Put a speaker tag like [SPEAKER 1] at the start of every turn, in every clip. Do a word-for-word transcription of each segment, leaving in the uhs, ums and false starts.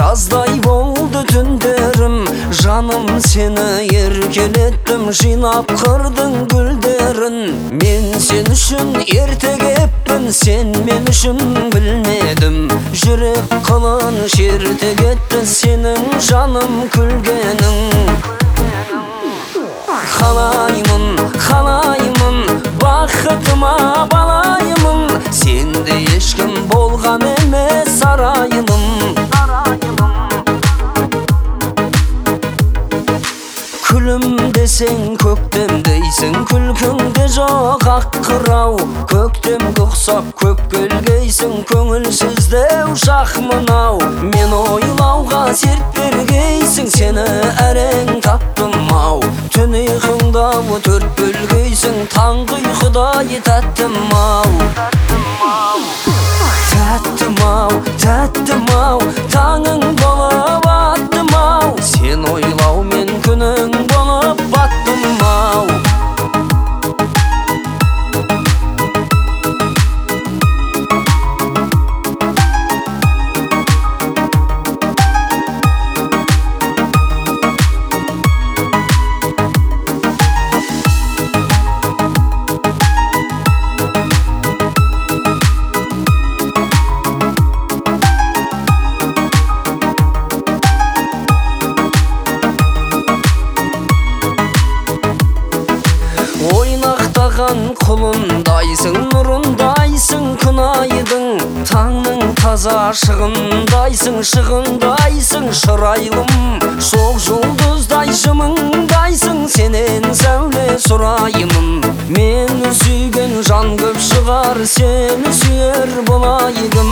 [SPEAKER 1] Жаздай болды түндерім, жаным сені еркелеттім, жинап қырдың гүлдерін. Мен сен үшін ерте кеппін, сен мен үшін білмедім. Жүрек қылын шерте кетті, сенің жаным күлгенің. Қалаймын, қалаймын, бақытыма балаймын, сенде ешкім болған емес сарайымым. Күлім десең көктем дейсің, күлкіңде жоқ аққырау. Көктемге ұқсап көп келгейсің, көңілсіздеу шақ мынау. Мен ойлауға серт бергейсің, сені әрең таптым-ау. Түн ұйқыңдағы төрт бөлгейсің, таңғы ұйқыдай тәттім-ау. Тәттім-ау, тәттім-ау, таңың болып аттым-ау. Сен ойлау мен күнің болып баттым-ау. Құлындайсың, нұрындайсың күн айдың, таңның таза шығындайсың, шығындайсың шырайлым. Шоқ жұлдыздай жымыңдайсың, сенен сәуле сұрайымын. Мені сүйген жан көп шығар, сені сүйер болайығым.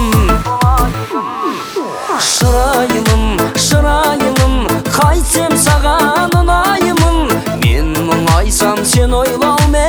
[SPEAKER 1] Шырайлым, шырайлым, қайтсем саған ұнайымын. Мен мұңайсам, сен ойлаумен